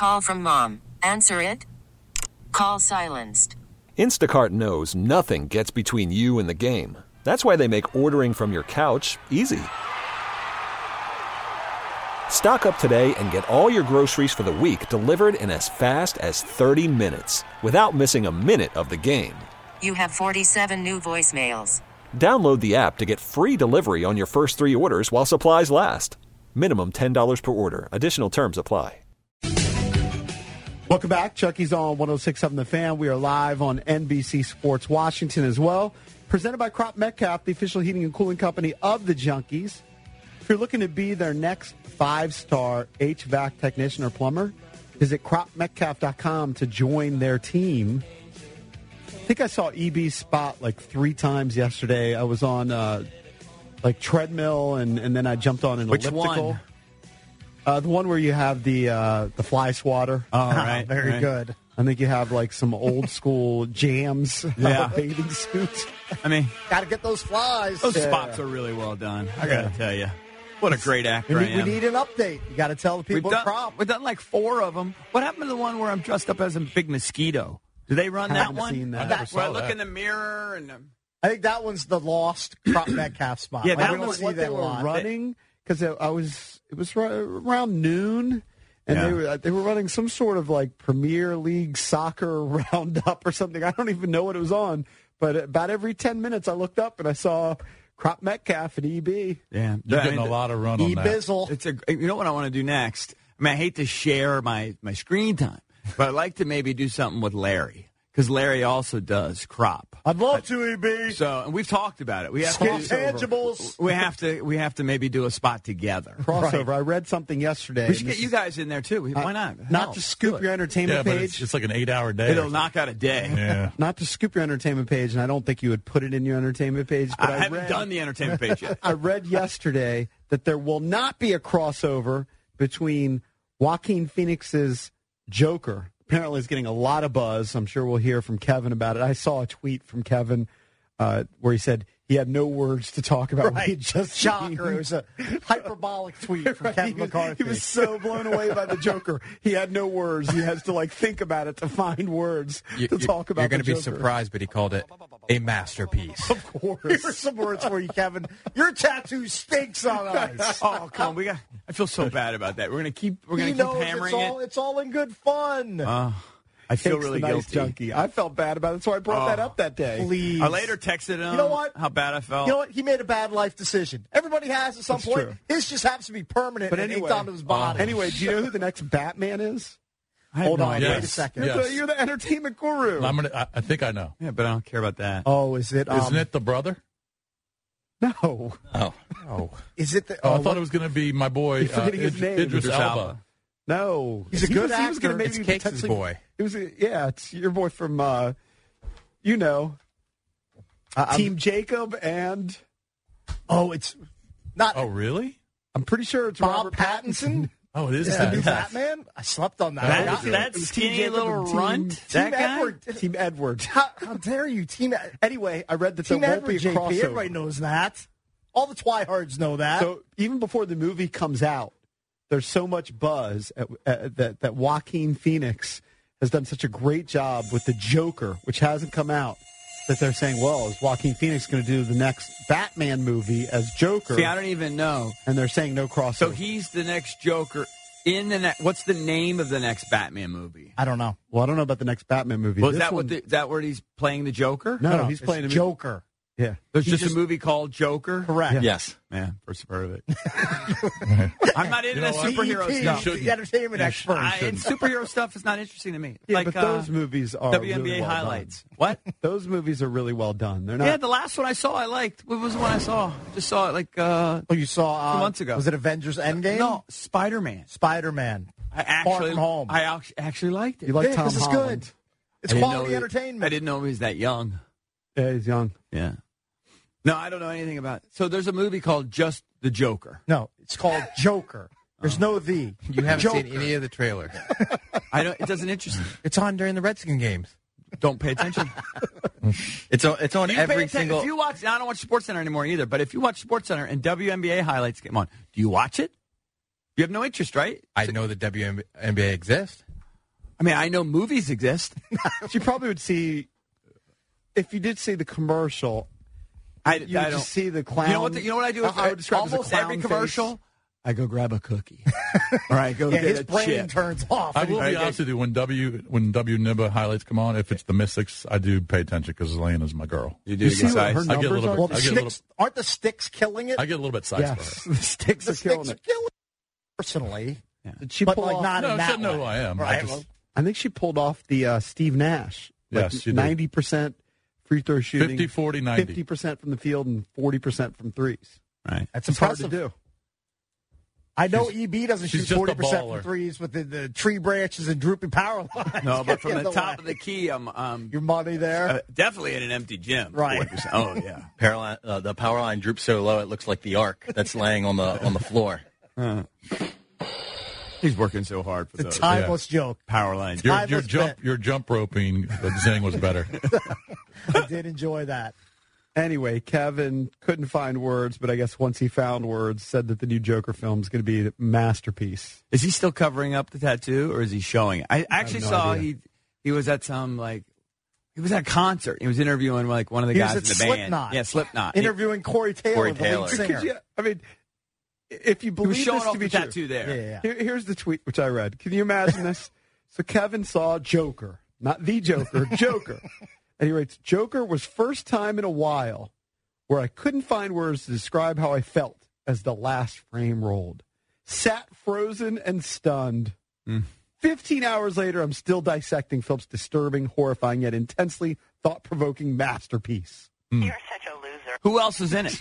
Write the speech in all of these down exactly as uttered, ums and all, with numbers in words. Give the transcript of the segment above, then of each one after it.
Call from mom. Answer it. Call silenced. Instacart knows nothing gets between you and the game. That's why they make ordering from your couch easy. Stock up today and get all your groceries for the week delivered in as fast as thirty minutes without missing a minute of the game. You have forty-seven new voicemails. Download the app to get free delivery on your first three orders while supplies last. Minimum ten dollars per order. Additional terms apply. Welcome back. Chucky's on one oh six point seven The Fan. We are live on N B C Sports Washington as well. Presented by Crop Metcalf, the official heating and cooling company of the Junkies. If you're looking to be their next five-star H V A C technician or plumber, visit crop metcalf dot com to join their team. I think I saw E B's spot like three times yesterday. I was on uh, like treadmill, and, and then I jumped on an Which elliptical. one? Uh, the one where you have the uh, the fly swatter. Oh, right. Very right. good. I think you have like some old school jams, Yeah. uh, bathing suits. I mean, Got to get those flies. those Yeah. spots are really well done. I got to tell you. What a great actor We I need, we am. need an update. You got to tell the We've people done, at Crop. we've done like four of them. What happened to the one where I'm dressed up as a big mosquito? Do they run that Haven't one? seen that. I never Where I saw look that. in the mirror and um, I think that one's the lost Crop Metcalf spot. Yeah, Like, that we don't was see what that they a were lot. running because I was it was right around noon, and Yeah. they were they were running some sort of like Premier League soccer roundup or something. I don't even know what it was on, but about every ten minutes I looked up and I saw Crop Metcalf at E B. yeah, You're I getting mean, a lot of run on that. E-Bizzle. It's a. You know what I want to do next? I mean, I hate to share my my screen time, but I'd like to maybe do something with Larry because Larry also does crop. I'd love to, E B. So, and we've talked about it. We have Get to tangibles. We have to. We have to maybe do a spot together. Crossover. I read something yesterday. We should and get this you is- guys in there too. Why not? Uh, Not Hell, to scoop do it. your entertainment Yeah, but page. it's, it's like an eight-hour day. It'll knock out a day. Yeah. Not to scoop your entertainment page, and I don't think you would put it in your entertainment page. But I, I, haven't read, done the entertainment page yet. I read yesterday that there will not be a crossover between Joaquin Phoenix's Joker. Apparently, it's getting a lot of buzz. I'm sure we'll hear from Kevin about it. I saw a tweet from Kevin uh, where he said he had no words to talk about what he Right. just Shocker. seen. It was a hyperbolic tweet from Right. Kevin he, was, McCarthy. he was so blown away by the Joker. He had no words. He has to like think about it to find words You- to you- talk about. You're going the to be Joker. surprised, but he called it a masterpiece. Of course. Here's some words for you, Kevin. Your tattoo stinks on us. Oh, come on. We got. I feel so bad about that. We're gonna keep. We're gonna he keep knows hammering it's all, it. it's all in good fun. Uh, I feel Takes really the nice guilty. junkie. I felt bad about it, so I brought Oh. that up that day. Please. I later texted him. You know what? How bad I felt. You know what? He made a bad life decision. Everybody has at some That's point. true. His just happens to be permanent But and anyway, inked onto his body. Anyway, do you know who the next Batman is? I have Hold no on, idea. wait a Yes. second. You're, Yes. the, you're the entertainment guru. I'm gonna, I, I think I know. Yeah, but I don't care about that. Oh, is it? Um, Isn't it the brother? No. Oh. Oh. Is it the? Oh, I oh, thought it was going to be my boy, You're uh, forgetting his Id- name. Idris Idris Elba. Elba. No. He's a He good was, he was gonna actor. maybe It's Cakes' potentially- boy. It was, a, yeah, it's your boy from, uh, you know, I'm- Team Jacob, and Oh, it's not Oh, really? I'm pretty sure it's Bob Robert Pattinson. Oh, it is Is the new Pattinson. Batman? I slept on that. That, I forgot. that It was skinny Team Jacob little and Team- runt. Team that guy. Edward. Team Edward. How, how dare you, Team? Anyway, I read that Team there won't Edward, be a J P. crossover. Everybody knows that. All the Twihards know that. So even before the movie comes out, there's so much buzz at, at, that that Joaquin Phoenix has done such a great job with the Joker, which hasn't come out, that they're saying, well, is Joaquin Phoenix going to do the next Batman movie as Joker? See, I don't even know. And they're saying no crossover. So he's the next Joker in the next. What's the name of the next Batman movie? I don't know. well, I don't know about the next Batman movie. Well, is This that one- what? The, is that where he's playing the Joker? No, No, he's it's playing a Joker. Yeah. There's He just, just- a movie called Joker. Correct. Yes. Man, first heard of it. I'm not into You know the what? superhero E T, stuff. shouldn't. the entertainment You expert. I, and superhero stuff is not interesting to me. Yeah, like but uh, those movies are W N B A really well highlights. What? done. Those movies are really well done. They're not. Yeah, the last one I saw, I liked. What was the one I saw? Just saw it like uh, Oh, you saw uh, Two months ago. Was it Avengers Endgame? no Spider Man. Spider Man. I Far actually, From Home. I act- actually liked it. you like Yeah, Tom 'cause it's Holland. good. It's I didn't quality know he- entertainment. I didn't know he was that young. Yeah, he's young. Yeah. No, I don't know anything about it. So there's a movie called Just the Joker. No, it's called Joker. There's no the. You haven't Joker. seen any of the trailers. I don't. It doesn't interest me. It's on during the Redskin games. Don't pay attention. It's on. It's on Do you pay every attention? single. If you watch, I don't watch SportsCenter anymore either. But if you watch SportsCenter and W N B A highlights come on, do you watch it? You have no interest, right? I know the W N B A exists. I mean, I know movies exist. She probably would see, if you did see the commercial, I, you I would don't just see the clown. You know what? The, you know what I do? I, I would describe it as a almost every clown commercial. face. I go grab a cookie. All right, go Yeah, get his a brain chip. turns off. I will Okay. be honest with you. When W when W N B A highlights come on, if it's the Mystics, I do pay attention because Elena's my girl. You do You get see what size. her I get a numbers little are? bit- Well, the I get a little- sticks, aren't the sticks killing it? I get a little bit sized Yes, for her. the sticks the are killing sticks are it. killing it, personally. Did she But, pull like, off? not No, in she that doesn't know way. who I am. I Right. just- well, I think she pulled off the uh, Steve Nash. Like Yes, she did. ninety percent free throw shooting, fifty, forty, ninety. fifty percent from the field, and forty percent from threes. Right. that's It's hard impressive. to do. I know She's- E B doesn't she's shoot just a forty percent baller. from threes with the, the tree branches and droopy power lines. No, but from Get the in top way. of the key, I'm um, Your money there. uh, definitely in an empty gym. Right. forty percent. Oh, yeah. Power line, uh, the power line droops so low it looks like the ark that's laying on the on the floor. He's working so hard for It's a those timeless joke. power lines. Your, Timeless your jump bet. your jump roping uh, zing was better. I did enjoy that. Anyway, Kevin couldn't find words, but I guess once he found words, said that the new Joker film is going to be a masterpiece. Is he still covering up the tattoo, or is he showing it? I actually no saw idea. he he was at some like he was at a concert. He was interviewing like one of the He guys was in at the band. Slipknot. Yeah, Slipknot. He- Interviewing Corey Taylor, Corey the Taylor. lead singer. Could you, I mean, if you he was believe showing this off to be the true, tattoo there. Yeah, yeah. Here, here's the tweet which I read. Can you imagine this? So Kevin saw Joker, not the Joker, Joker. And he writes, Joker was first time in a while where I couldn't find words to describe how I felt as the last frame rolled. Sat frozen and stunned. Mm. Fifteen hours later, I'm still dissecting Philip's disturbing, horrifying, yet intensely thought-provoking masterpiece. You're such a loser. Who else is in it?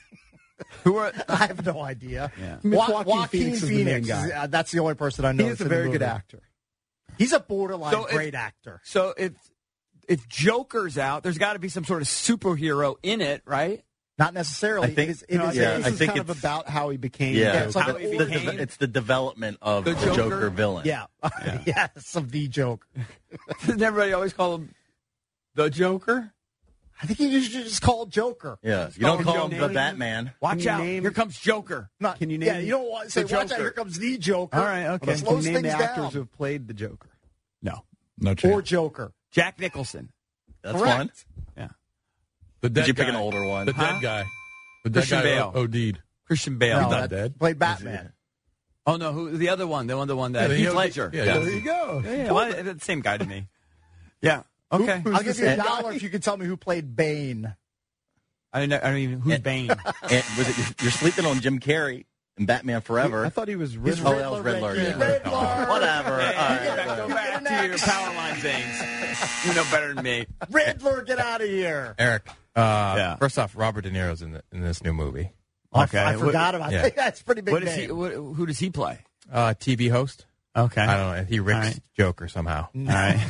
Who are? I have no idea. Yeah. Miss Wa- Joaquin Joaquin Phoenix Phoenix, is the main guy. is- uh, that's the only person I know. He is that's a in the very good movie. actor. He's a borderline So if- great actor. So if if Joker's out, there's got to be some sort of superhero in it, right? Not necessarily. I think- it is, it No, I is think Yeah, this I is think kind of it's- about how he became Yeah, Joker. it's like How an he the, became- the- it's the development of The the Joker? Joker, villain. yeah. yes, of the joke. Doesn't everybody always call him the Joker? I think he should just call it Joker. Yeah, you don't called call him Joker. the Batman. Watch you out! name- Here comes Joker. Not, Can you Yeah, name you don't want to say, the watch out, Joker? here comes the Joker. All right, okay. Can you Slows name the things actors down. who have played the Joker? No, No chance. Or Joker. Jack Nicholson. That's Correct. one. Yeah, the dead Did you pick guy. an older one? The Huh? dead guy. The dead Christian guy Bale. O- OD'd. Christian Bale. No, not that- dead. Played Batman. Oh no, who the other one? The one, the one that Yeah, Heath he- Ledger. yeah, yeah. yeah. There you go. Yeah, yeah, well, it's the same guy to me. Yeah. Okay. Who- I'll give you a the same dollar if you can tell me who played Bane. I don't know. I don't even who's And- Bane. And was it you're, you're sleeping on Jim Carrey in Batman Forever? I thought he was He's Riddler. Oh, that was Riddler. Riddler. yeah. Riddler. Whatever. Hey, All right, get back, all go right. back to your power line things. You know better than me. Riddler, get out of here. Eric, uh, Yeah. first off, Robert De Niro's in the, in this new movie. Okay. I, What- forgot about yeah. that. That's a pretty big What is name. he? What, who does he play? Uh, T V host. Okay. I don't know. He Rick's All right. Joker somehow. All right.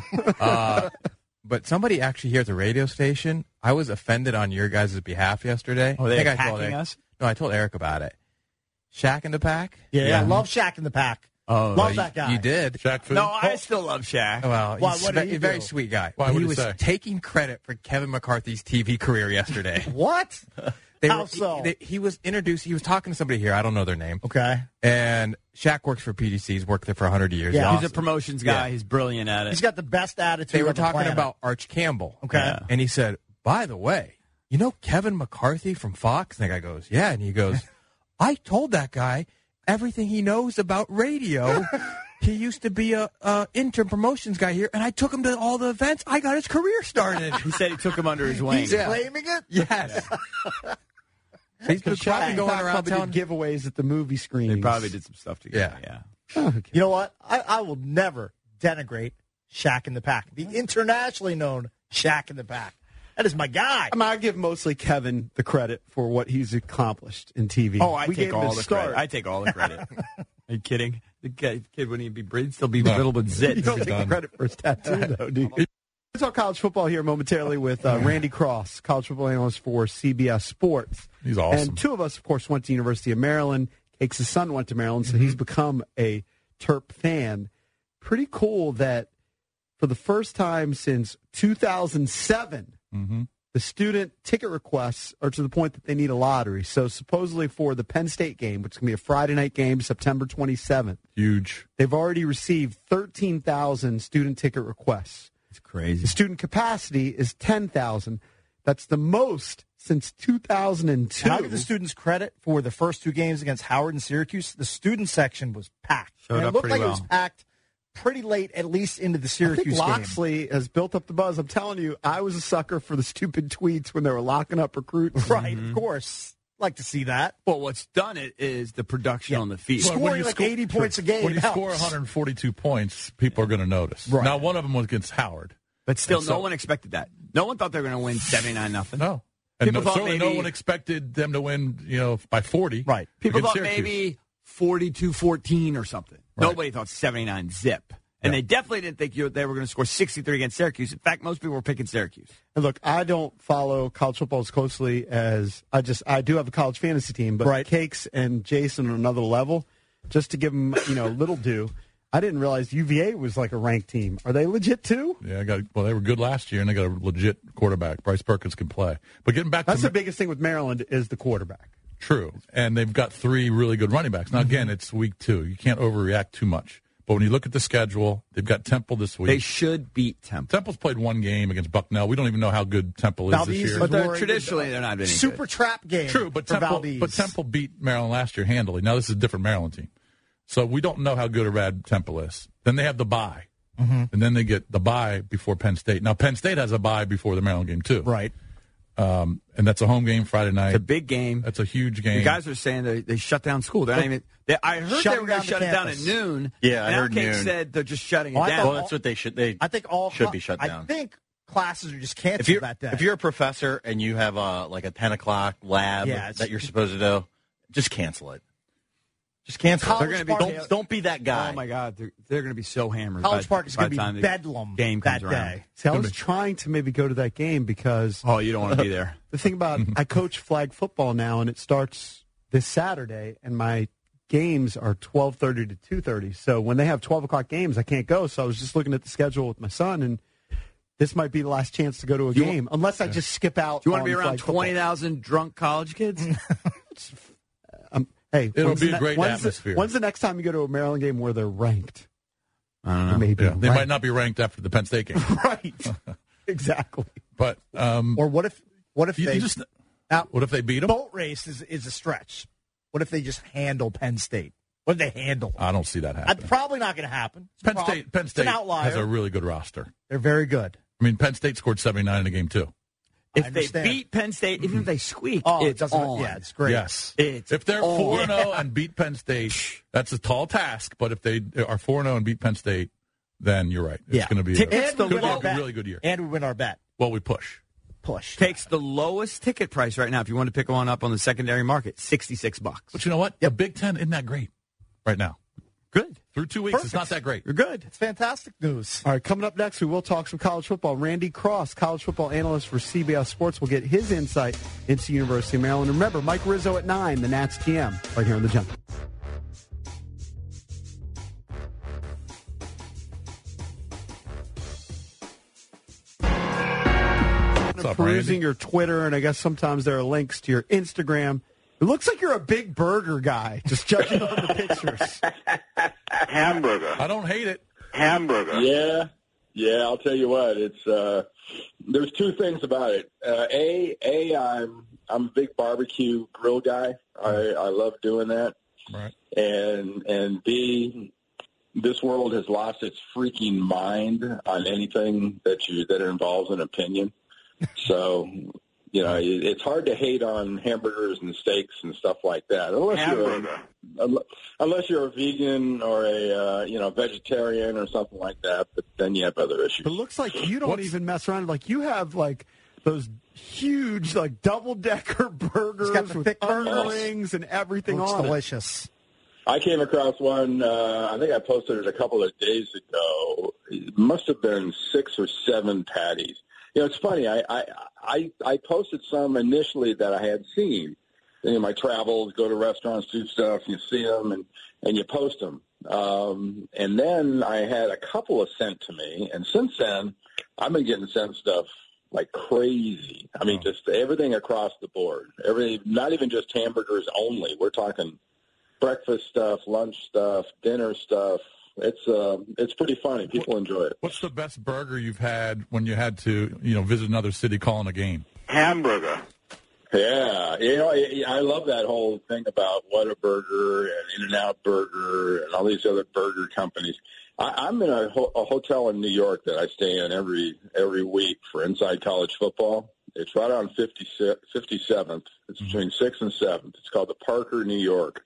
Uh, but somebody actually here at the radio station, I was offended on your guys' behalf yesterday. Oh, they I think I told attacking Eric, us? No, I told Eric about it. Shaq in the Pack? Yeah, Yeah. I love Shaq in the Pack. Oh, Love you, that guy. You did. Shaq Fu? No, I still love Shaq. Well, Why, he's what did a he very do? sweet guy. Why, he what'd he was say? taking credit for Kevin McCarthy's T V career yesterday. What? They How were- so? He, they- he was introduced. He was talking to somebody here. I don't know their name. Okay. And Shaq works for P D C. He's worked there for one hundred years. Yeah. He's He's a promotions guy. Yeah. He's brilliant at it. He's got the best attitude. They were on the talking planet. about Arch Campbell. Okay. Yeah. And he said, by the way, you know Kevin McCarthy from Fox? And the guy goes, yeah. And he goes, I told that guy everything he knows about radio. He used to be a, a intern promotions guy here, and I took him to all the events. I got his career started. He said he took him under his wing. He's claiming it? Yes. So he's been Shaq probably and going Pac around probably telling. did giveaways at the movie screenings. They probably did some stuff together. Yeah. Yeah. You know what? I, I will never denigrate Shaq in the Pack. The internationally known Shaq in the Pack. That is my guy. I mean, I give mostly Kevin the credit for what he's accomplished in T V. Oh, I we take gave him all his the start. credit. I take all the credit. Are you kidding? The kid, kid wouldn't even be brittled, still be riddled with You zits. don't take done. credit for his tattoo, though, do you? Let's talk college football here momentarily with uh, Randy Cross, college football analyst for C B S Sports. He's awesome. And two of us, of course, went to University of Maryland. Cake's son went to Maryland, so he's become a Terp fan. Pretty cool that for the first time since two thousand seven, Mm-hmm. the student ticket requests are to the point that they need a lottery. So supposedly for the Penn State game, which is going to be a Friday night game, September twenty-seventh, Huge. they've already received thirteen thousand student ticket requests. It's crazy. The student capacity is ten thousand. That's the most since two thousand two. And I'll give the students credit for the first two games against Howard and Syracuse. The student section was packed. Showed and it up looked pretty like it well. was packed pretty late, at least into the I Syracuse think game. Loxley has built up the buzz. I'm telling you, I was a sucker for the stupid tweets when they were locking up recruits. Right, of course. Like to see that. Well, what's done it is the production on the field. Well, when Scoring you like score- eighty points a game When you helps. score one hundred forty-two points, people are going to notice. Right. Now, one of them was against Howard. But still, And no so- one expected that. No one thought they were going to win seventy-nine nothing. No. And People no, thought certainly no maybe- one expected them to win, you know, by forty. Right. People against thought Syracuse. maybe forty-two fourteen or something. Right. Nobody thought seventy-nine zip. And Yeah. they definitely didn't think you, they were going to score sixty-three against Syracuse. In fact, most people were picking Syracuse. And look, I don't follow college football as closely as I just I do have a college fantasy team, but Right. Cakes and Jason on another level. Just to give them, you know, a little due. I didn't realize U V A was like a ranked team. Are they legit too? Yeah, I got. Well, they were good last year, and they got a legit quarterback. Bryce Perkins can play. But getting back That's to the biggest thing with Maryland is the quarterback. True, and they've got three really good running backs. Now, again, it's week two. You can't overreact too much. But when you look at the schedule, they've got Temple this week. They should beat Temple. Temple's played one game against Bucknell. We don't even know how good Temple is Valdez this year. is But they're, worried traditionally, they're not any Super good. trap game. True, but for Temple, Valdez. but Temple beat Maryland last year handily. Now this is a different Maryland team, so we don't know how good or bad Temple is. Then they have the bye, Mm-hmm. and then they get the bye before Penn State. Now Penn State has a bye before the Maryland game too, Right. Um, and that's a home game Friday night. It's a big game. That's a huge game. The guys are saying they, they shut down school. They're not even. They, I heard they Shutting were going down to shut the it down at campus. noon. Yeah, I and heard Outcake noon. said they're just shutting Oh, it I down. thought- Well, that's what they should. They I think all should be shut down. I think classes are just canceled if you're that day. if you're a professor and you have a like a ten o'clock lab Yeah, it's- that you're supposed to do, just cancel it. Just cancel College it. They're gonna be- don't don't be that guy. Oh my God, they're, they're going to be so hammered. College by, Park is by going the to time be the bedlam game that comes around. day. See, I was trying to maybe go to that game because Oh, you don't want to be there. the thing about I coach flag football now, and it starts this Saturday, and my games are twelve thirty to two thirty. So when they have twelve o'clock games, I can't go. So I was just looking at the schedule with my son, and this might be the last chance to go to a Do you game, unless I just skip out. Do you want to on be around flag football. twenty thousand drunk college kids? Um, hey, It'll when's be the a ne- great when's the- atmosphere. when's the next time you go to a Maryland game where they're ranked? I don't know. Maybe Yeah, they ranked. might not be ranked after the Penn State game, right. Exactly. but um, Or what if what if you, they you just now, what if they beat them? boat race is is a stretch. What if they just handle Penn State? What if they handle? I don't see that That's happening. probably not going to happen. It's Penn prob- State, Penn it's State an outlier. has a really good roster. They're very good. I mean, Penn State scored seventy-nine in a game too. I If they understand. beat Penn State, even if they squeak, Oh, it it's doesn't. on. Yeah, it's great. Yes. It's If they're on. four and zero and beat Penn State, that's a tall task. But if they are four and zero and beat Penn State, then you're right. It's Yeah. going to be Tickets a, the could be low- a really good year. And we win our bet. Well, we push. Push. takes the lowest ticket price right now. If you want to pick one up on the secondary market, sixty-six bucks. But you know what? The Big Ten isn't that great right now. Good. Through two weeks, it's not that great. You're good. It's fantastic news. All right, coming up next, we will talk some college football. Randy Cross, college football analyst for C B S Sports, will get his insight into University of Maryland. Remember, Mike Rizzo at nine, the Nats G M, right here on The Jump. What's up, Perusing Randy? your Twitter, and I guess sometimes there are links to your Instagram. It looks like you're a big burger guy, just judging on the pictures. Hamburger. I don't hate it. Hamburger. Yeah, yeah. I'll tell you what. It's uh, there's two things about it. Uh, a, a, I'm I'm a big barbecue grill guy. I I love doing that. Right. And and B, this world has lost its freaking mind on anything that you that involves an opinion. So. You know, it- it's hard to hate on hamburgers and steaks and stuff like that, unless you're a, unless you're a vegan or a uh, you know vegetarian or something like that. But then you have other issues. But it looks like you don't What's- even mess around. Like you have like those huge like double decker burgers got the with thick onion burgers. rings and everything Looks on delicious. I came across one. Uh, I think I posted it a couple of days ago. It must have been six or seven patties. You know, it's funny. I I I, I posted some initially that I had seen. In my travels, go to restaurants, do stuff. You see them and and you post them. Um, and then I had a couple of sent to me, and since then I've been getting sent stuff like crazy. I mean, just everything across the board. Every, not even just hamburgers only. We're talking breakfast stuff, lunch stuff, dinner stuff. It's uh, it's pretty funny. People enjoy it. What's the best burger you've had when you had to, you know, visit another city calling a game? Hamburger. Yeah, you know, I, I love that whole thing about Whataburger and In-N-Out Burger and all these other burger companies. I, I'm in a, ho- a hotel in New York that I stay in every every week for Inside College Football. It's right on fifty-seventh. It's between sixth and seventh. It's called the Parker, New York.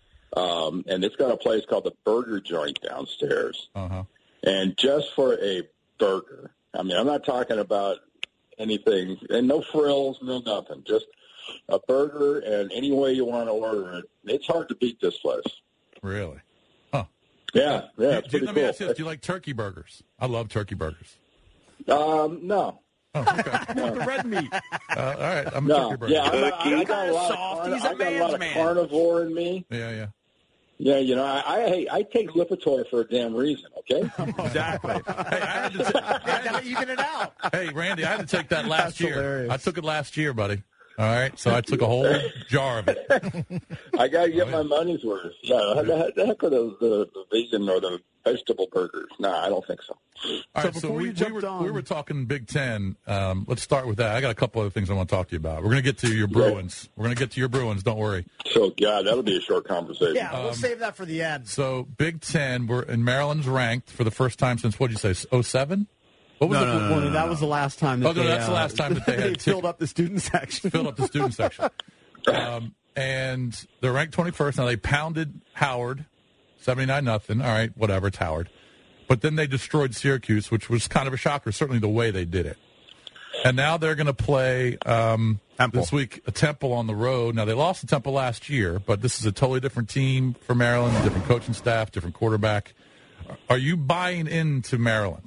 Um, and it's got a place called the Burger Joint downstairs. Uh-huh. And just for a burger, I mean, I'm not talking about anything, and no frills, no nothing, just a burger, and any way you want to order it. It's hard to beat this place. Really? Huh. Yeah, yeah, Do, it's do, pretty let me cool. ask you this. Do you like turkey burgers? I love turkey burgers. Um, no. Oh, okay. the red meat. Uh, all right, I'm a No, turkey burger. yeah, I'm a, I, I got a lot of, soft. carni- He's a I got a man's lot of man. carnivore in me. Yeah, yeah. Yeah, you know, I I, hey, I take Lipitor for a damn reason, okay? Exactly. Hey, I had to ta- I had Got to even it out. to- hey, Randy, I had to take that last That's year. hilarious. I took it last year, buddy. All right, so I took a whole jar of it. I got to get my money's worth. No, the, the heck with the, the, the vegan or the vegetable burgers. No, I don't think so. All So right, so before we, you we, jumped were, on- we were talking Big Ten. Um, let's start with that. I got a couple other things I want to talk to you about. We're going to get to your Bruins. We're going to get to your Bruins. Don't worry. So, God, that'll be a short conversation. Yeah, we'll save that for the end. So Big Ten, we're in Maryland's ranked for the first time since, what did you say, oh seven? What was No, it? no, no, Well, that was the last time that Oh, no, they, that's the uh, last time that they had filled ticket- up the student section. Filled up the student section. Um, and they're ranked twenty-first. Now, they pounded Howard, seventy-nine nothing. All right, whatever, it's Howard. But then they destroyed Syracuse, which was kind of a shocker, certainly the way they did it. And now they're going to play um, this week a Temple on the road. Now, they lost to Temple last year, but this is a totally different team for Maryland, different coaching staff, different quarterback. Are you buying into Maryland?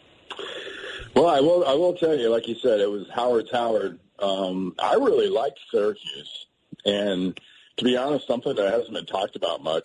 Well, I will. I will tell you, like you said, it was Howard's Howard. Um, I really liked Syracuse, and to be honest, something that hasn't been talked about much.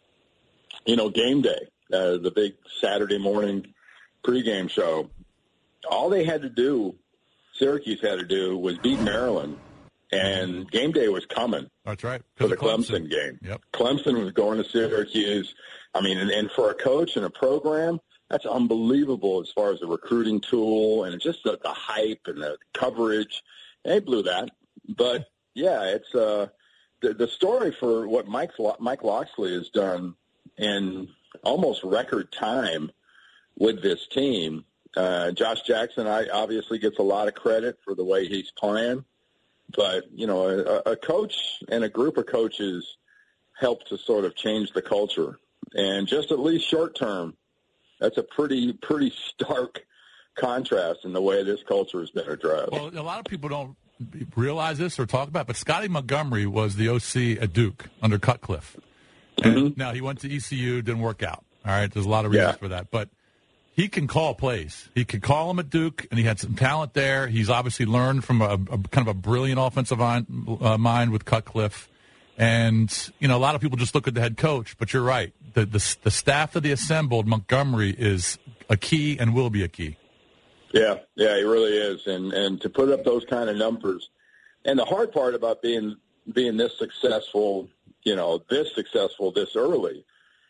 You know, game day, uh, the big Saturday morning pregame show. All they had to do, Syracuse had to do, was beat Maryland, and game day was coming. That's right. For the Because of Clemson game. Yep. Clemson was going to Syracuse. I mean, and, and for a coach and a program, that's unbelievable as far as the recruiting tool and just the, the hype and the coverage. They blew that. But, yeah, it's uh, the, the story for what Mike, Mike Locksley has done in almost record time with this team. Uh, Josh Jackson I, obviously gets a lot of credit for the way he's playing. But, you know, a, a coach and a group of coaches help to sort of change the culture. And just at least short term, that's a pretty, pretty stark contrast in the way this culture has been addressed. Well, a lot of people don't realize this or talk about it, but Scotty Montgomery was the O C at Duke under Cutcliffe. And Mm-hmm. now he went to E C U, didn't work out. All right, there's a lot of reasons Yeah. for that. But he can call plays. He could call them at Duke, and he had some talent there. He's obviously learned from a, a kind of a brilliant offensive mind, uh, mind with Cutcliffe. And, you know, a lot of people just look at the head coach, but you're right. The, the, the staff that he assembled, Montgomery, is a key and will be a key. Yeah, yeah, he really is. And and to put up those kind of numbers. And the hard part about being being this successful, you know, this successful this early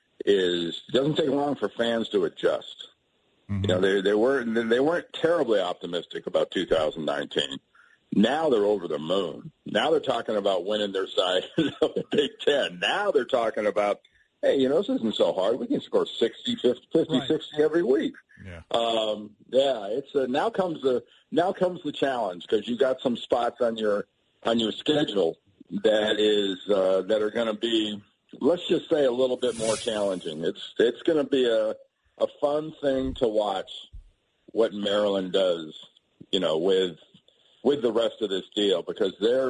is it doesn't take long for fans to adjust. Mm-hmm. You know, they they weren't they weren't terribly optimistic about two thousand nineteen. Now they're over the moon. Now they're talking about winning their side of the Big Ten. Now they're talking about, hey, you know, this isn't so hard. We can score sixty, fifty, fifty Right. sixty every week. Yeah. Um, yeah, it's uh, now comes the now comes the challenge because you got some spots on your on your schedule that is uh, that are going to be, let's just say, a little bit more challenging. It's it's going to be a a fun thing to watch what Maryland does, you know, with with the rest of this deal because their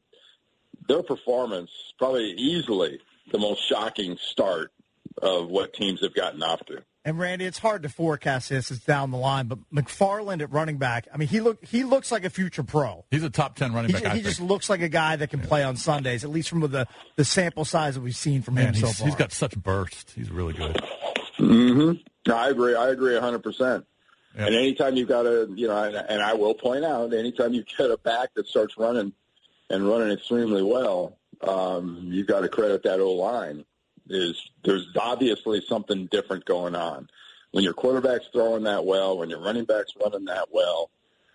their performance probably easily the most shocking start of what teams have gotten off to. And Randy, it's hard to forecast this. It's down the line, but McFarland at running back. I mean, he look he looks like a future pro. He's a top ten running He, back, ju- I he think. just looks like a guy that can play on Sundays, at least from the the sample size that we've seen from Man, him so he's, far. he's got such burst. He's really good. Mm-hmm. I agree. I agree one hundred percent. And anytime you've got a, you know, and, and I will point out, anytime you get a back that starts running and running extremely well, um, you've got to credit that O-line. Is there's obviously something different going on. When your quarterback's throwing that well, when your running back's running that well,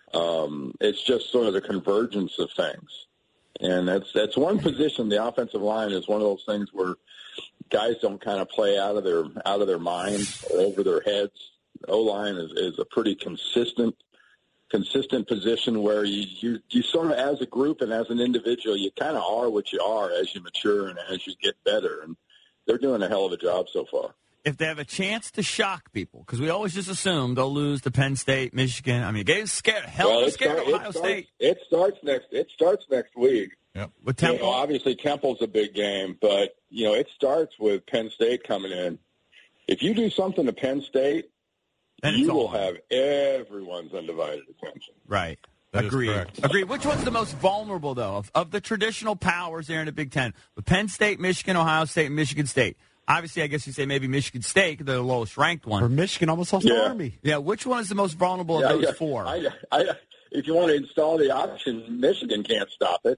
um, it's just sort of the convergence of things. And that's that's one position. The offensive line is one of those things where guys don't kind of play out of their out of their minds or over their heads. O-line is, is a pretty consistent consistent position where you, you you sort of, as a group and as an individual, you kind of are what you are as you mature and as you get better. And they're doing a hell of a job so far. If they have a chance to shock people, because we always just assume they'll lose to Penn State, Michigan. I mean, they scared hell well, of scared start, Ohio it starts, State. It starts next. It starts next week. Yep. With Temple, you know, obviously Temple's a big game, but you know it starts with Penn State coming in. If you do something to Penn State, then you it's will on. have everyone's undivided attention. Right. That is Agreed. correct. Agreed. Which one's the most vulnerable, though, of, of the traditional powers there in the Big Ten? With Penn State, Michigan, Ohio State, and Michigan State. Obviously, I guess you say maybe Michigan State, they're the lowest ranked one. Or Michigan almost lost Yeah. to Army. Yeah, which one is the most vulnerable Yeah, of those yeah. four? I, I, if you want to install the option, Michigan can't stop it.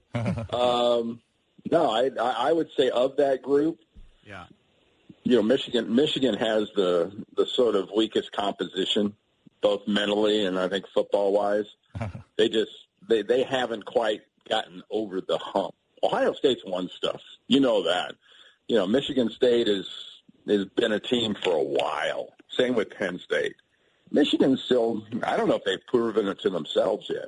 um, no, I, I would say of that group, yeah. you know, Michigan Michigan has the the sort of weakest composition, both mentally and I think football wise. they just they, they haven't quite gotten over the hump. Ohio State's won stuff, you know that. You know, Michigan State is has been a team for a while. Same with Penn State. Michigan still, I don't know if they've proven it to themselves yet.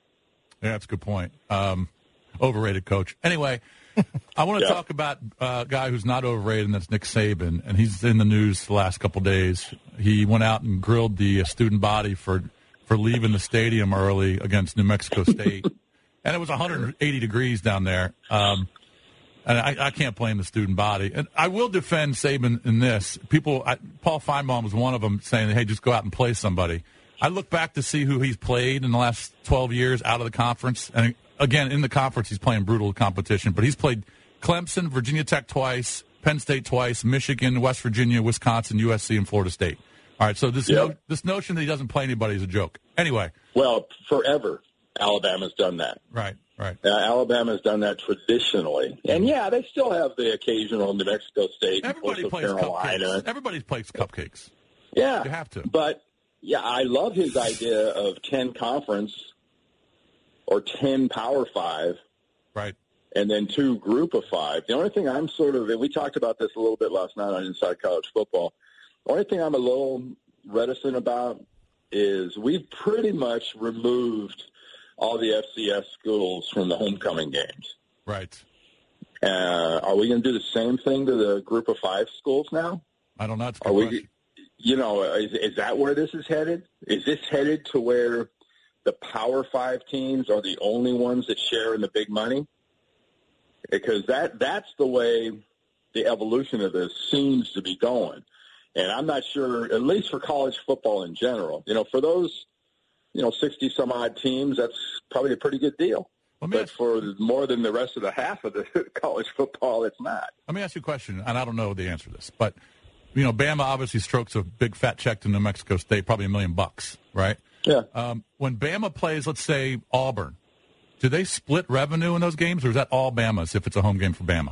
Yeah, that's a good point. Um, overrated coach. Anyway, I want to Yeah. talk about a guy who's not overrated, and that's Nick Saban. And he's in the news the last couple of days. He went out and grilled the student body for, for leaving the stadium early against New Mexico State. And it was one hundred eighty degrees down there. Um, and I, I can't blame the student body. And I will defend Saban in this. People, I, Paul Feinbaum was one of them saying, hey, just go out and play somebody. I look back to see who he's played in the last twelve years out of the conference. And again, in the conference, he's playing brutal competition. But he's played Clemson, Virginia Tech twice, Penn State twice, Michigan, West Virginia, Wisconsin, U S C, and Florida State. All right, so this Yep. no, this notion that he doesn't play anybody is a joke. Anyway. Well, forever, Alabama's done that. Right, right. Uh, Alabama's done that traditionally. And, yeah, they still have the occasional New Mexico State and Everybody Coastal plays Carolina. cupcakes. Everybody plays cupcakes. Yeah. You have to. But, yeah, I love his idea of ten conference or ten Power Five. Right. And then two group of five. The only thing I'm sort of, and we talked about this a little bit last night on Inside College Football, the only thing I'm a little reticent about is we've pretty much removed all the F C S schools from the homecoming games. Right. Uh, are we going to do the same thing to the group of five schools now? I don't know. It's a good Are we, question. you know, is, is that where this is headed? Is this headed to where the Power Five teams are the only ones that share in the big money? Because that that's the way the evolution of this seems to be going. And I'm not sure, at least for college football in general, you know, for those, you know, sixty-some-odd teams, that's probably a pretty good deal. Let me But ask- for more than the rest of the half of the college football, it's not. Let me ask you a question, and I don't know the answer to this, but, you know, Bama obviously strokes a big fat check to New Mexico State, probably a million bucks, right? Yeah. Um, when Bama plays, let's say, Auburn, do they split revenue in those games, or is that all Bama's if it's a home game for Bama?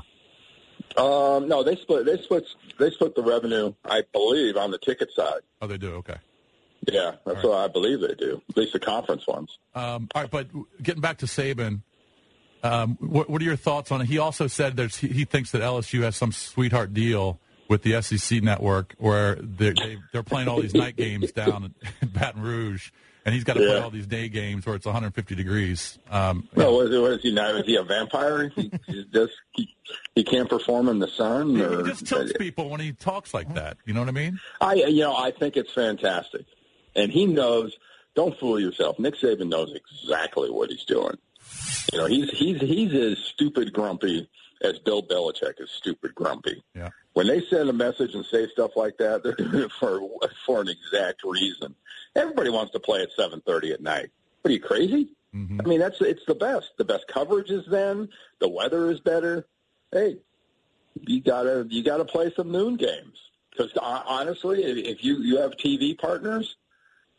Um, no, they split. They split. They split the revenue, I believe, on the ticket side. Oh, they do? Okay. Yeah, that's what I believe they do. At least the conference ones. Um, all right, but getting back to Saban, um, what, what are your thoughts on it? He also said there's, he, he thinks that L S U has some sweetheart deal with the S E C network where they're, they, they're playing all these night games down in Baton Rouge, and he's got to play Yeah. all these day games where it's one hundred fifty degrees. Um, No, what is, what is he now? Is he a vampire? He, he just he, he can't perform in the sun. he, Or, he just tilts people when he talks like that. You know what I mean? I, you know, I think it's fantastic, and he knows. Don't fool yourself. Nick Saban knows exactly what he's doing. You know, he's he's he's as stupid grumpy as Bill Belichick is stupid grumpy. Yeah. When they send a message and say stuff like that, they're doing it for for an exact reason. Everybody wants to play at seven thirty at night. What are you, crazy? Mm-hmm. I mean, that's it's the best. The best coverage is then. The weather is better. Hey, you gotta you gotta play some noon games because honestly, if you you have T V partners,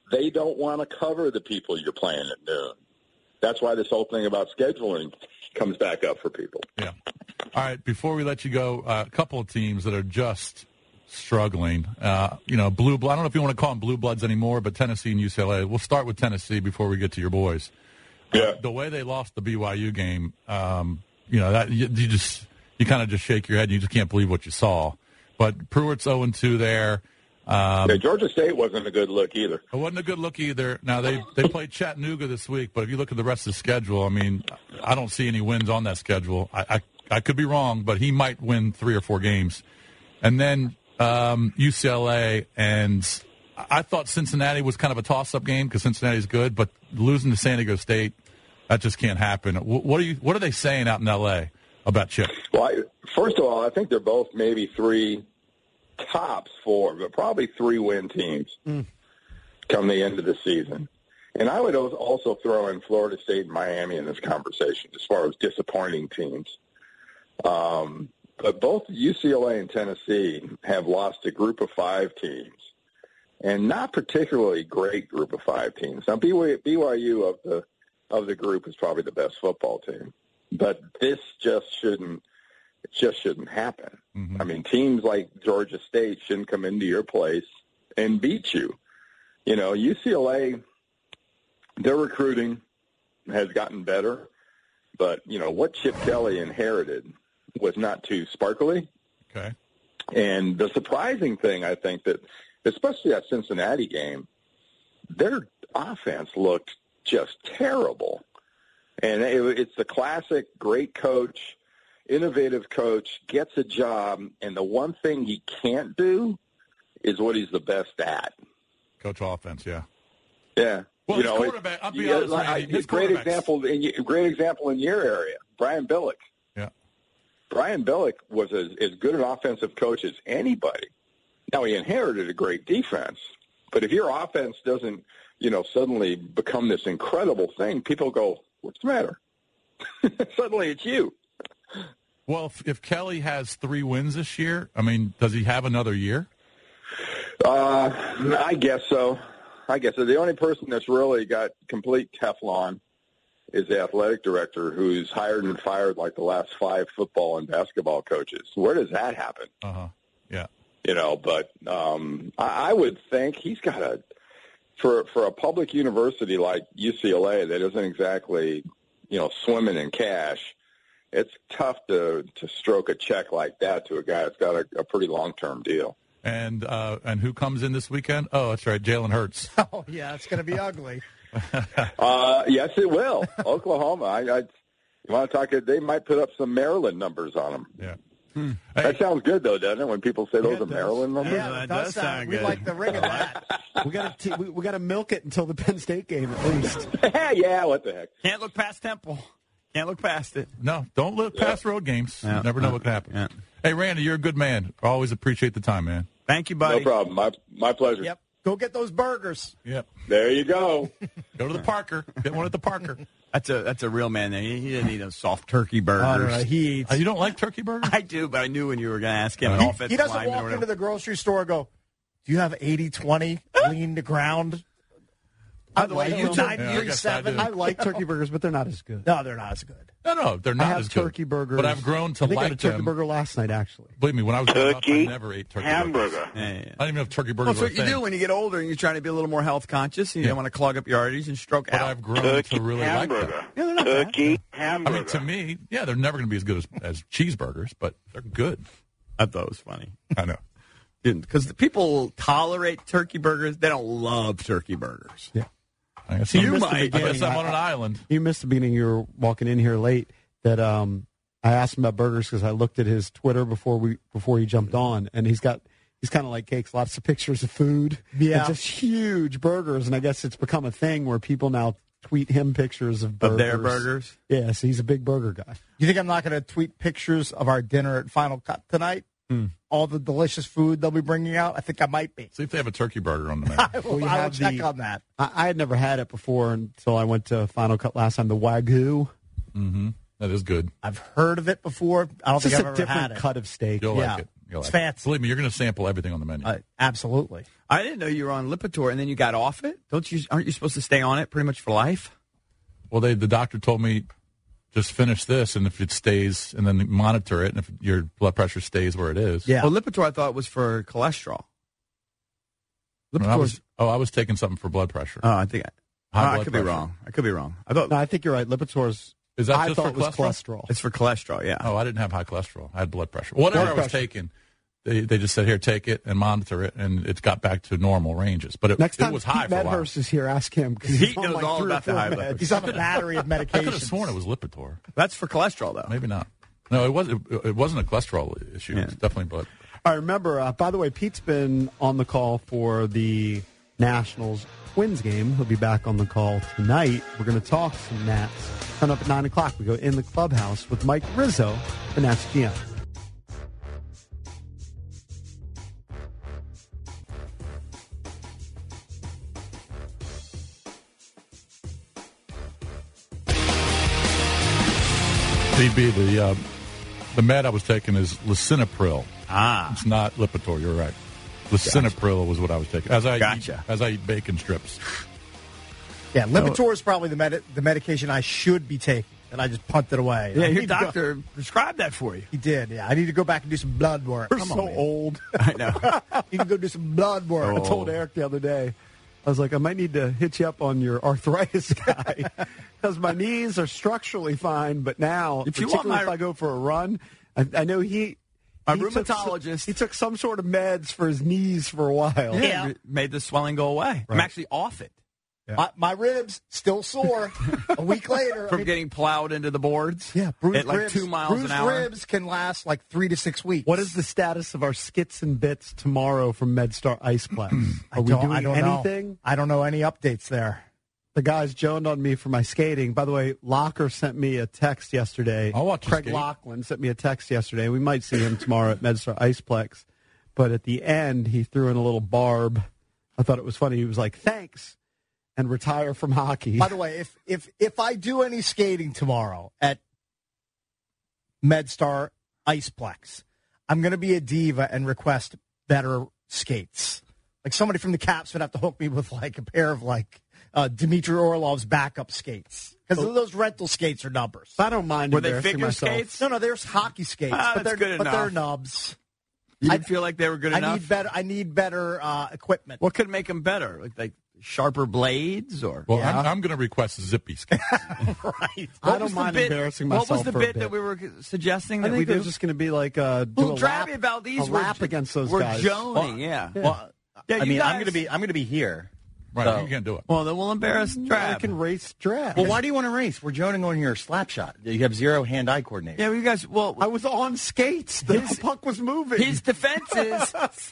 they don't want to cover the people you're playing at noon. That's why this whole thing about scheduling comes back up for people. Yeah. All right, before we let you go, uh, a couple of teams that are just struggling. Uh, you know, blue blood. I don't know if you want to call them blue bloods anymore, but Tennessee and U C L A. We'll start with Tennessee before we get to your boys. Yeah. Uh, the way they lost the B Y U game, um, you know, that you, you just you kind of just shake your head and you just can't believe what you saw. But Pruitt's oh and two there. Um, yeah, Georgia State wasn't a good look either. It wasn't a good look either. Now, they, they played Chattanooga this week, but if you look at the rest of the schedule, I mean, I don't see any wins on that schedule. I, I, I could be wrong, but he might win three or four games. And then um, U C L A, and I thought Cincinnati was kind of a toss-up game because Cincinnati's good, but losing to San Diego State, that just can't happen. What are you? What are they saying out in L A about Chip? Well, I, first of all, I think they're both maybe three – tops four, but probably three-win teams mm. come the end of the season. And I would also throw in Florida State and Miami in this conversation as far as disappointing teams. Um, but both U C L A and Tennessee have lost to group of five teams, and not particularly great group of five teams. Now, B Y U of the of the group is probably the best football team, but this just shouldn't It just shouldn't happen. Mm-hmm. I mean, teams like Georgia State shouldn't come into your place and beat you. You know, U C L A, their recruiting has gotten better, but, you know, what Chip Kelly inherited was not too sparkly. Okay. And the surprising thing, I think, that especially that Cincinnati game, their offense looked just terrible. And it, it's the classic great coach, innovative coach, gets a job, and the one thing he can't do is what he's the best at. Coach offense, yeah. Yeah. Well, you his know, quarterback, I'll be yeah, honest, like, Randy, his great example in great example in your area, Brian Billick. Yeah. Brian Billick was as, as good an offensive coach as anybody. Now, he inherited a great defense, but if your offense doesn't, you know, suddenly become this incredible thing, people go, what's the matter? Suddenly it's you. Well, if, if Kelly has three wins this year, I mean, does he have another year? Uh, I guess so. I guess so. The only person that's really got complete Teflon is the athletic director, who's hired and fired like the last five football and basketball coaches. Where does that happen? Uh-huh. Yeah. You know, but um, I, I would think he's got a for for a public university like U C L A that isn't exactly, you know, swimming in cash. It's tough to, to stroke a check like that to a guy that's got a, a pretty long-term deal. And uh, and who comes in this weekend? Oh, that's right, Jalen Hurts. Oh, yeah, it's going to be ugly. uh, yes, it will. Oklahoma. I, I, you want to talk? They might put up some Maryland numbers on them. Yeah. Hmm. That sounds good, though, doesn't it? When people say those yeah, are Maryland numbers. Yeah, that does sound. We like the ring of that. we got to we, we got to milk it until the Penn State game at least. Yeah, what the heck? Can't look past Temple. Can't look past it. No, don't look past yeah. road games. Yeah. You never know what can happen. Yeah. Hey, Randy, you're a good man. I always appreciate the time, man. Thank you, buddy. No problem. My my pleasure. Yep. Go get those burgers. Yep. There you go. Go to the Parker. Get one at the Parker. That's a that's a real man there. He, he doesn't eat those soft turkey burgers. Uh, he eats. Oh, you don't like turkey burgers? I do, but I knew when you were going to ask him. Uh, an he, offensive he doesn't lineman walk into the grocery store and go, do you have eighty twenty lean to ground? I like you nine yeah, three seven. I, I like turkey burgers, but they're not as good. No, they're not as good. No, no, they're not I have as good. turkey burgers. But I've grown to I think like I had a turkey them. burger last night, actually. Believe me, when I was growing up, I never ate turkey hamburger. burgers. Yeah, yeah. I didn't even know if turkey burgers well, that's were what a you thing. do when you get older and you're trying to be a little more health conscious and you Yeah. don't want to clog up your arteries and stroke But out. I've grown Turkey to really hamburger. like them. Yeah, they're not Turkey I hamburger. mean, to me, yeah, they're never going to be as good as, as cheeseburgers, but they're good. I thought it was funny. I know. Because the people tolerate turkey burgers. They don't love turkey burgers. Yeah. I guess, You I'm, might. I guess I'm on an island. You missed the beginning. You were walking in here late. That um, I asked him about burgers because I looked at his Twitter before we before he jumped on, and he's got he's kind of like Cakes, lots of pictures of food, Yeah. and just huge burgers. And I guess it's become a thing where people now tweet him pictures of burgers. Of their burgers? Yeah, so he's a big burger guy. You think I'm not going to tweet pictures of our dinner at Final Cut tonight? Hmm. All the delicious food they'll be bringing out? I think I might be. See if they have a turkey burger on the menu. I will, Well, you I will have check the- on that. I, I had never had it before until I went to Final Cut last time. The Wagyu. Mm-hmm. That is good. I've heard of it before. I don't It's think just I've a ever different had it. cut of steak. You'll Yeah. like it. You're It's like, fancy. Believe me, you're going to sample everything on the menu. Uh, absolutely. I didn't know you were on Lipitor and then you got off it. Don't you? Aren't you supposed to stay on it pretty much for life? Well, they the doctor told me just finish this, and if it stays, and then monitor it, and if your blood pressure stays where it is. Yeah. Well, Lipitor I thought was for cholesterol. When I was, oh, I was taking something for blood pressure. Oh, I think I, High oh, I blood could pressure. be wrong. I could be wrong. I thought No, I think you're right. Lipitor's. Is that I just thought for it was cholesterol? cholesterol. it's for cholesterol. Yeah. Oh, I didn't have high cholesterol. I had blood pressure. Whatever Blood I was pressure. taking, they they just said, here, take it and monitor it, and it got back to normal ranges. But it, Next it was was high Pete for a while. Medhurst is here. Ask him because He knows all about the high blood pressure. He's on a battery of I could have medications. sworn it was Lipitor. That's for cholesterol though. Maybe not. No, it was. It, it wasn't a cholesterol issue. Yeah. It's definitely blood. I remember. Uh, by the way, Pete's been on the call for the Nationals Twins game. He'll be back on the call tonight. We're going to talk some Nats. Coming up at nine o'clock. We go in the clubhouse with Mike Rizzo, the Nats G M. D B, the uh, the med I was taking is lisinopril. Ah. It's not Lipitor. You're right. Lisinopril was what I was taking. As I Gotcha. eat, as I eat bacon strips. Yeah, Lipitor is probably the med- the medication I should be taking, and I just punted away. Yeah, I your need to go- doctor prescribed that for you. He did, yeah. I need to go back and do some blood work. We're Come so on, man. old. I know. You can go do some blood work. I told Eric the other day, I was like, I might need to hit you up on your arthritis guy because my knees are structurally fine, but now, If you want particularly my- if I go for a run, I, I know he. My he took some- rheumatologist- he took some sort of meds for his knees for a while. Yeah, made the swelling go away. I'm actually off it My, my ribs still sore. A week later, I from mean, getting plowed into the boards. yeah, bruised at like ribs, two miles bruised an hour. ribs can last like three to six weeks. What is the status of our skits and bits tomorrow from MedStar Iceplex? I Are we don't, doing I don't anything? Know. I don't know any updates there. The guys joned on me for my skating. By the way, Locker sent me a text yesterday. I'll watch you Craig skate. Lachlan sent me a text yesterday. We might see him tomorrow at MedStar Iceplex. But at the end, he threw in a little barb. I thought it was funny. He was like, thanks, and retire from hockey. By the way, if if if I do any skating tomorrow at MedStar Iceplex, I'm going to be a diva and request better skates. Like somebody from the Caps would have to hook me with like a pair of like uh, Dmitry Orlov's backup skates because those rental skates are numbers. I don't mind Were they embarrassing figure myself. skates? No, no, there's hockey skates, Ah, but that's they're good but they're enough. nubs. You I- didn't feel like they were good I enough? need better. I need better uh, equipment. What could make them better? Like, like sharper blades or? Well, Yeah. I'm, I'm going to request zippy skates. Right. I What don't was the mind bit- embarrassing What myself was the for a bit, bit. that we were suggesting I that we think do? there's just going to be like uh, do well, a Travis lap, Valdez a were, lap against those were guys. joning, yeah. Well, Yeah, I you mean, I'm guys- going to be I'm going to be here. Right, So- you can't do it. Well, then we'll embarrass I Trav. can race draft. Well, why do you want to race? We're joning on your slap shot. You have zero hand-eye coordination. Yeah, well, you guys. Well, I was on skates. The His- puck was moving. his defense is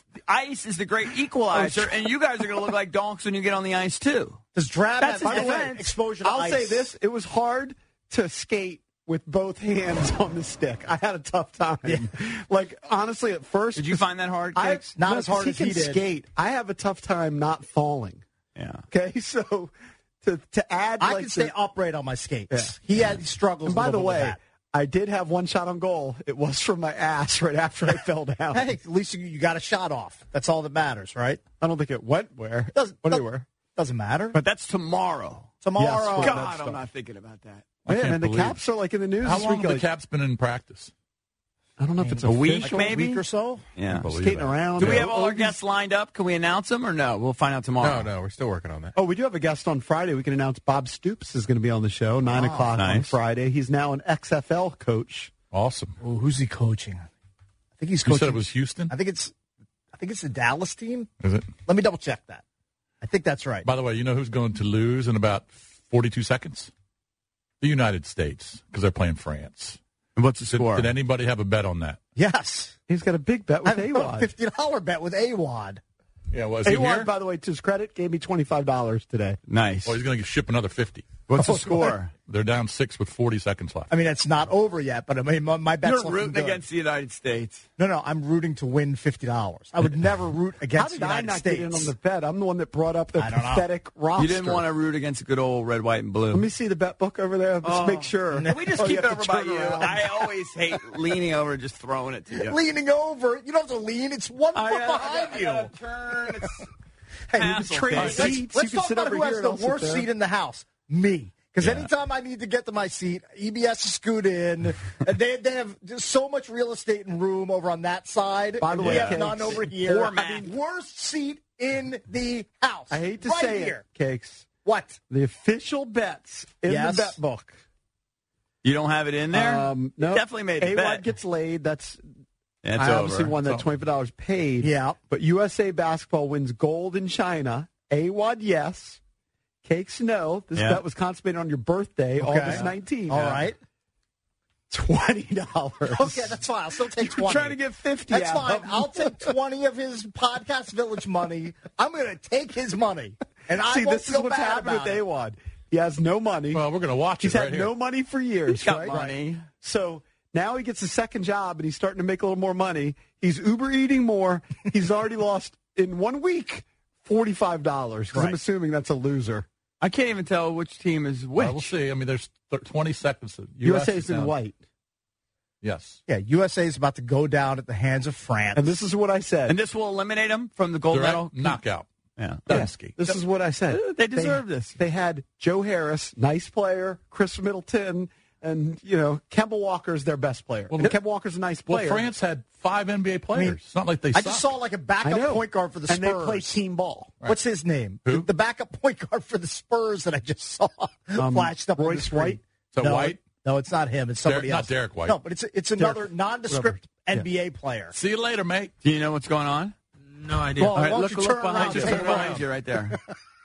ice is the great equalizer, and you guys are going to look like donks when you get on the ice too. Does Drab That's have his any defense. exposure to I'll ice? say this: it was hard to skate with both hands on the stick. I had a tough time. Like honestly, at first, Did you find that hard, I, Kicks? Not no, as hard he as can he did. skate. I have a tough time not falling. Yeah. Okay, so to to add, I like can stay the- upright on my skates. Yeah. He had he struggles. And by a the little bit with way, that. I did have one shot on goal. It was from my ass right after I fell down. Hey, at least you, you got a shot off. That's all that matters, right? I don't think it went where. Doesn't Went doesn't- anywhere. Doesn't matter. But that's tomorrow. Tomorrow, Yes, God, that's I'm tough. not thinking about that. I Yeah, can't man, the believe- Caps are like in the news How this long week. have the like- Caps been in practice? I don't know if it's A week, official. maybe? a week or so. Yeah. Believe Skating it. around. Do we Yeah. have all our Ogies- guests lined up? Can we announce them or no? We'll find out tomorrow. No, no, we're still working on that. Oh, we do have a guest on Friday. We can announce Bob Stoops is going to be on the show, nine o'clock on nice. Friday. He's now an X F L coach. Awesome. Oh, who's he coaching? I think he's You coaching. said it was Houston? I think it's. I think it's the Dallas team. Is it? Let me double check that. I think that's right. By the way, you know who's going to lose in about forty-two seconds? The United States, because they're playing France. And what's the Did, score? did anybody have a bet on that? Yes, He's got a big bet I with have a A-Wad. fifty dollar bet with A-Wad. Yeah, was he A-Wad, here? by the way, to his credit, gave me twenty-five dollars today. Nice. Well, he's going to ship another fifty. What's the score? They're down six with forty seconds left. I mean, it's not over yet, but I mean, my, my bet's You're looking rooting good. against the United States. No, no, I'm rooting to win fifty dollars. I would never root How against did the I United not States. get in on the bet? I'm the one that brought up the I don't know. pathetic roster. You didn't want to root against a good old red, white, and blue. Let me see the bet book over there. Let's Oh. make sure. Can we just Oh, keep you it have over to by turn you? around. I always hate leaning over and just throwing it to you. Leaning over. You don't have to lean. It's one I foot gotta- behind I you. gotta turn. It's Hey, hassle, we can trade Casey. seats. You Let's can talk sit about over who here has and the I'll sit worst there. seat in the house. Me. Because Yeah. anytime I need to get to my seat, E B S is scoot in. And they, they have just so much real estate and room over on that side. By the and way, we have Cakes, none over here. format. I mean, worst seat in the house. I hate to right say here. it, Cakes. What? The official bets in Yes. the bet book. You don't have it in there? Um, You no, definitely made the A-Wad bet. gets laid. That's That's I over. obviously won that So- twenty-five dollars paid. Yeah. But U S A Basketball wins gold in China. A-Wad, yes. Cakes, no. This Yeah. bet was consummated on your birthday, Okay. August nineteenth. All right. twenty dollars. Okay, that's fine. I'll still take You're twenty. trying to get fifty. That's out fine. of him. I'll take twenty of his Podcast Village money. I'm going to take his money. And I See, won't this is feel what's bad happened about with it. A-Wad. He has no money. Well, we're going to watch He's it had right here. no money for years, He's got right? money. So now he gets a second job and he's starting to make a little more money. He's Uber eating more. He's already lost in one week forty-five dollars because I'm Right. assuming that's a loser. I can't even tell which team is which. Well, we'll see. I mean, there's th- twenty seconds. U S A is is in down. white. Yes. Yeah, U S A is about to go down at the hands of France. And this is what I said. And this will eliminate them from the gold Direct medal? knockout. Yeah. Dunsky. This is what I said. They deserve this. They had Joe Harris, nice player, Chris Middleton, and, you know, Kemba Walker's their best player. Well, and Kemba Walker's a nice Well, player. France had five N B A players. it's not like they I suck. just saw like a I backup know. point guard for the and Spurs. they play team ball. What's his name? Who? The, the backup point guard for the Spurs that I just saw Um, flashed up on the Royce screen. White? Is that no, White? No, it's not him. It's somebody Derek- not else. Derek White. No, but it's it's another nondescript whatever. N B A player. See you later, mate. Do you know what's going on? No idea. Well, All right, why don't look, you look turn behind around you. and Look take behind around? you right there.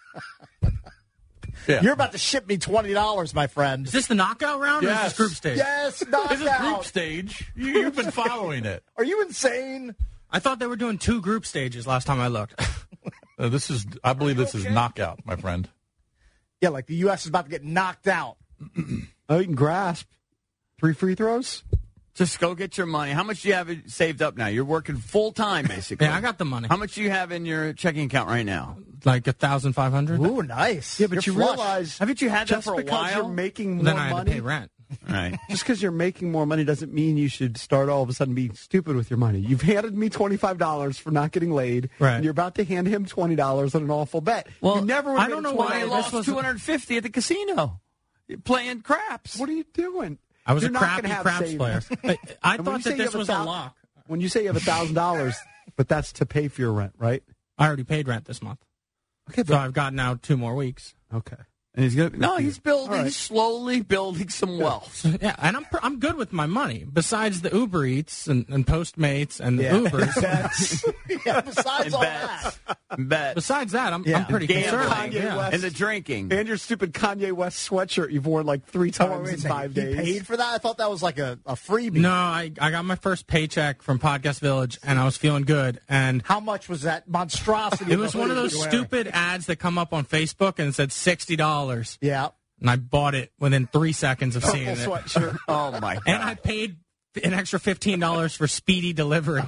Yeah. You're about to ship me twenty dollars, my friend. Is this the knockout round or is Yes. this group stage? Yes, This is group knockout. stage. You, you've been following it. Are you insane? I thought they were doing two group stages last time I looked. Uh, this is, I believe this is knockout, my friend. Yeah, like the U S is about to get knocked out. Oh, you can grasp. Three free throws? Just go get your money. How much do you have saved up now? You're working full time, basically. Yeah, I got the money. How much do you have in your checking account right now? Like a thousand five hundred. Ooh, nice. Yeah, but You're you flush. realize Haven't you had that just for a because while? you're making more Then I had money, to pay rent. Right. just because you're making more money doesn't mean you should start all of a sudden being stupid with your money. You've handed me twenty-five dollars for not getting laid, Right. and you're about to hand him twenty dollars on an awful bet. Well, you never would I have don't made know twenty why I this dollars. lost was- two hundred fifty at the casino. You're playing craps. What are you doing? I was You're a not crappy gonna have craps savings. player. I, I And when thought you say that you this have a was a thou- lock. When you say you have a thousand dollars, but that's to pay for your rent, right? I already paid rent this month. Okay, So I've got now two more weeks. okay. And he's gonna no, he's building. All right. He's slowly building some wealth. Yeah, and I'm pr- I'm good with my money. Besides the Uber Eats and, and Postmates and the Yeah. Ubers. That's, yeah, besides And all bets. that. Bet. Besides that, I'm Yeah. I'm pretty Gambling. conservative. Kanye Yeah. West. And the drinking. And your stupid Kanye West sweatshirt you've worn like three Oh, times wait a in second. five He days. paid for that? I thought that was like a, a freebie. No, I I got my first paycheck from Podcast Village, and I was feeling good. And How much was that monstrosity? it was one of those you're wearing? stupid ads that come up on Facebook and it said sixty dollars, Yeah. and I bought it within three seconds of seeing Purple it. sweatshirt. Oh my god. And I paid an extra fifteen dollars for speedy delivery.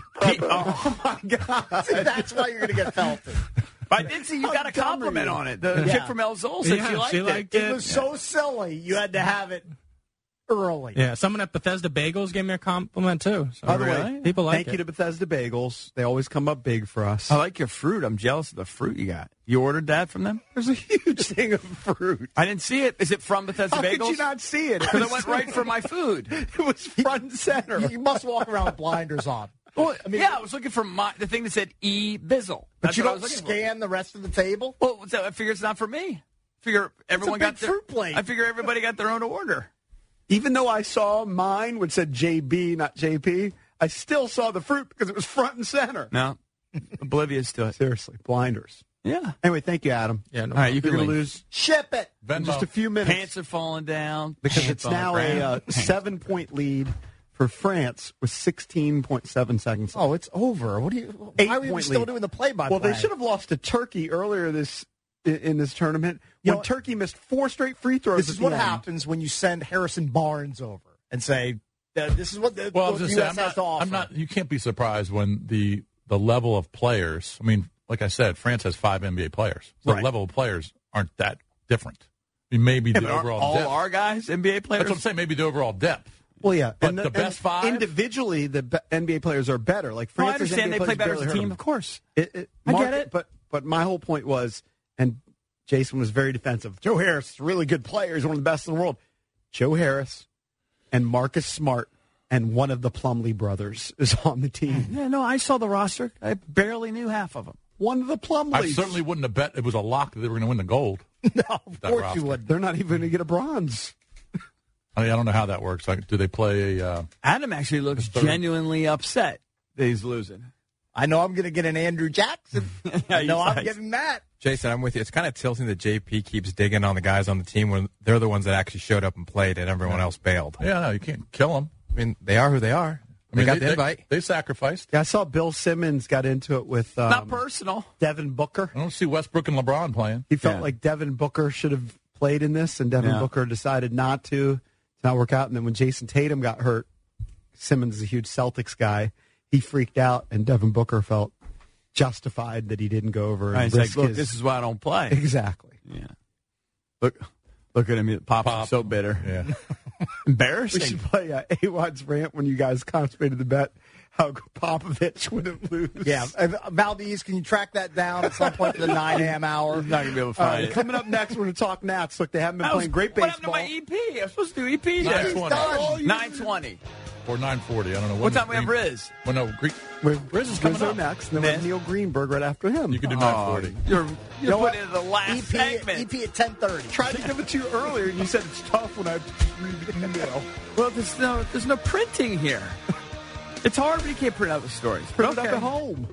Oh my god! See, that's why you're going to get felted. But I did see you got a dumb are compliment you? on it. The Yeah. chick from El Zol said Yeah, she liked she it. liked It was so silly. You had to have it early. Yeah, someone at Bethesda Bagels gave me a compliment too. So By the Really? way, people like thank it. you to Bethesda Bagels. They always come up big for us. I like your fruit. I'm jealous of the fruit you got. You ordered that from them? There's a huge thing of fruit. I didn't see it. Is it from Bethesda How Bagels? could you not see it? It Because was, I went right for my food. It was front and center. You must walk around with blinders on. Well, yeah, I was looking for my, the thing that said E Bizzle. But That's you what I don't was looking for. scan the rest of the table? Well, so I figure it's not for me. Figure everyone big got their fruit plate. I figure everybody got their own order. Even though I saw mine, which said J B, not J P, I still saw the fruit because it was front and center. No, oblivious to it. Seriously, blinders. Yeah. Anyway, thank you, Adam. Yeah, no All right, you You're can going to leave. lose Ship it. in Venmo. just a few minutes Pants are falling down because Pants it's on the now a ground. uh, seven-point lead for France with sixteen point seven seconds. Oh, it's over. What do you? Eight Why are we point still lead. doing the play-by-play? Well, they should have lost to Turkey earlier this in, in this tournament. You When know, Turkey missed four straight free throws. This at is the what end. happens when you send Harrison Barnes over and say, uh, this is what the, Well, I what was the just U S saying, I'm has to not, offer. I'm not. You can't be surprised when the the level of players. I mean, like I said, France has five N B A players. So Right. The level of players aren't that different. I mean, maybe Yeah, the but aren't overall all depth. our guys N B A players? That's what I'm saying. Maybe the overall depth. Well, yeah, But and the and best five? individually, the be- N B A players are better. Like No, I France's understand N B A they play players better as barely a hurt team, them. of course. It, it, I Mark- get it. But but my whole point was, and Jason was very defensive. Joe Harris is a really good player. He's one of the best in the world. Joe Harris and Marcus Smart and one of the Plumlee brothers is on the team. Yeah, no, I saw the roster. I barely knew half of them. One of the Plumlees. I certainly wouldn't have bet it was a lock that they were going to win the gold. No, of That course roster. you would. They're not even going to get a bronze. I, mean, I don't know how that works. Like, do they play a? Uh, Adam actually looks third. genuinely upset that he's losing. I know I'm going to get an Andrew Jackson. I know I'm Nice. getting that. Jason, I'm with you. It's kind of tilting that J P keeps digging on the guys on the team when they're the ones that actually showed up and played and everyone else bailed. yeah, no, you can't kill them. I mean, they are who they are. I mean, they got they, the invite. They, they sacrificed. Yeah, I saw Bill Simmons got into it with um, Not personal. Devin Booker. I don't see Westbrook and LeBron playing. He felt Yeah. like Devin Booker should have played in this, and Devin Yeah. Booker decided not to. To not work out. And then when Jason Tatum got hurt, Simmons is a huge Celtics guy. He freaked out, and Devin Booker felt justified that he didn't go over. And Right, he's like, risk look, his- this is why I don't play. exactly. Yeah. Look, look at him. Pop's Pop. so bitter. Yeah. We Embarrassing. should play uh, A-Wad's rant when you guys consummated the bet how Popovich wouldn't lose. Yeah. Uh, Valdez, can you track that down at some point to the nine a.m. hour? He's not going to be able to All find right, it. coming up next, we're going to talk Nats. Look, they haven't been I was- playing great What happened to baseball. my E P? I was supposed to do E P nine there. twenty nine twenty. Or nine forty. I don't know. What When time we have Green- Riz? Well, no, Greek. With Riz is coming Rizzo up. next, and then we have Then- Neil Greenberg right after him. You can do nine forty. You're, you're know what? putting in the last E P, segment. E P at ten thirty. tried to give it to you earlier, and you said it's tough when I read the email. Well, there's no, there's no printing here. It's hard when you can't print out the stories. Print Okay. it up at home.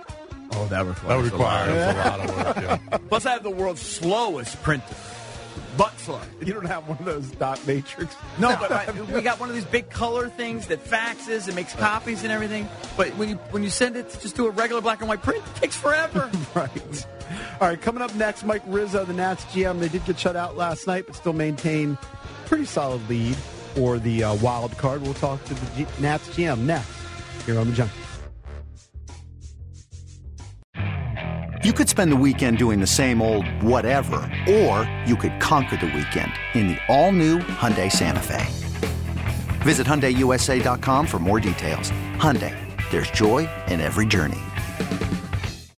Oh, that requires, That would require a lot. a lot of work. Yeah. Plus, I have the world's slowest printer. Butt slow. You don't have one of those dot matrix. No, but I, we got one of these big color things that faxes and makes copies and everything. But when you when you send it to just do a regular black and white print, it takes forever. Right. All right, coming up next, Mike Rizzo, the Nats G M. They did get shut out last night, but still maintain pretty solid lead for the uh, wild card. We'll talk to the G- Nats G M next here on the Junkies. You could spend the weekend doing the same old whatever, or you could conquer the weekend in the all-new Hyundai Santa Fe. Visit Hyundai U S A dot com for more details. Hyundai, there's joy in every journey.